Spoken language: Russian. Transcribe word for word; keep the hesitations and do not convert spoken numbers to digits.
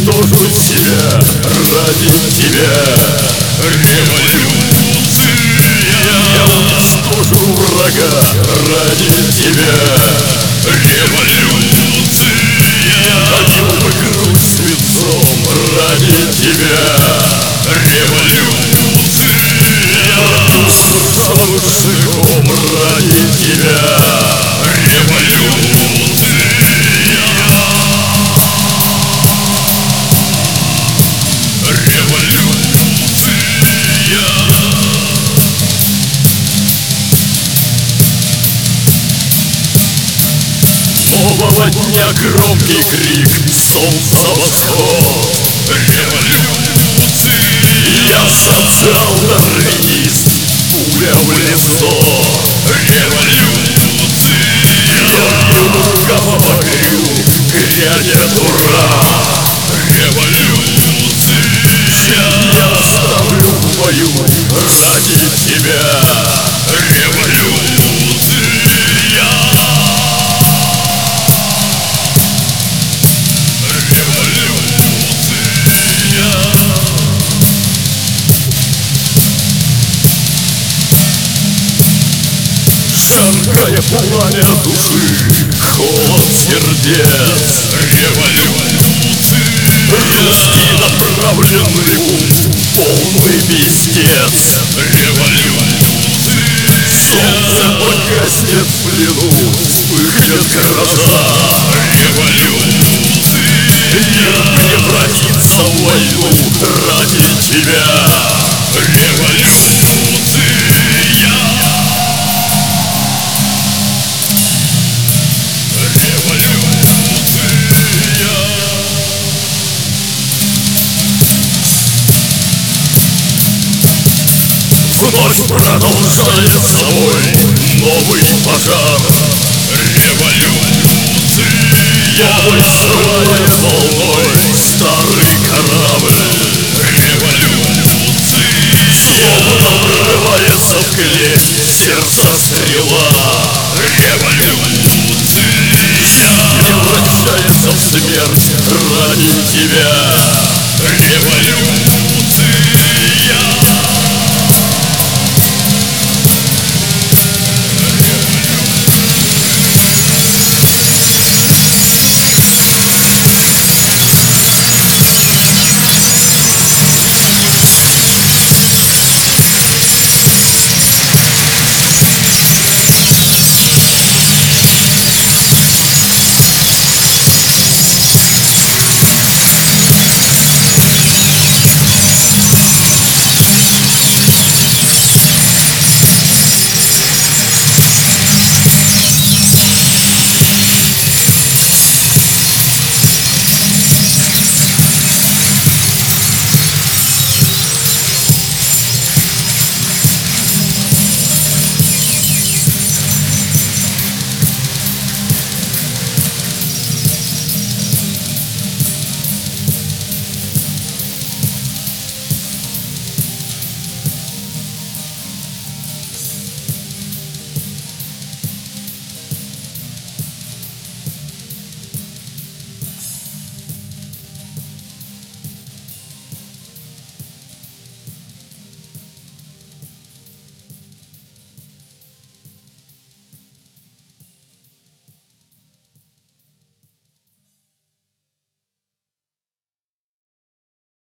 уничтожу себя ради тебя. Революция. Я уничтожу врага ради тебя. Революция. Хотел бы грудь свинцом ради тебя. Революция. Ржавым шагом ради тебя. Революция. Нового дня громкий крик, солнца восход. Революция. Я социал-дарвинист, пуля в лицо. Революция. Я говорю, грянет ура. Революция. Я ставлю в бою ради тебя. Революция. Жаркое пламя души, холод сердец. Революция. Русский направленный ум, полный пиздец. Революция. Солнце погаснет в плену, вспыхнет гроза. Революция. Мир превратится в войну ради тебя. Революция. Вновь продолжается мой новый пожар. Революция. Новый срывает волной старый корабль. Революция. Словно врывается в клей сердце стрела. Революция. Превращается в смерть ради тебя.